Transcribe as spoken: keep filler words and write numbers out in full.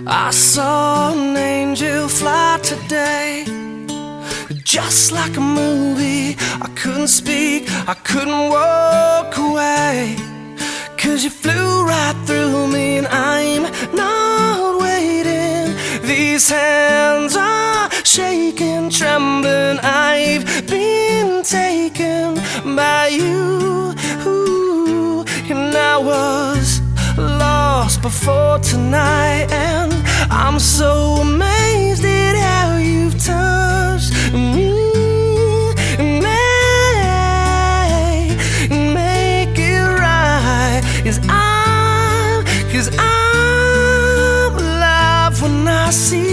I saw an angel fly today, just like a movie. I couldn't speak, I couldn't walk away, 'cause you flew right through me and I'm not waiting. These hands are shaking, trembling. I've been taken by you, ooh, and I was lost before tonight, and I'm so amazed at how you've touched me. Make, make it right, 'cause I'm, 'cause I'm alive when I see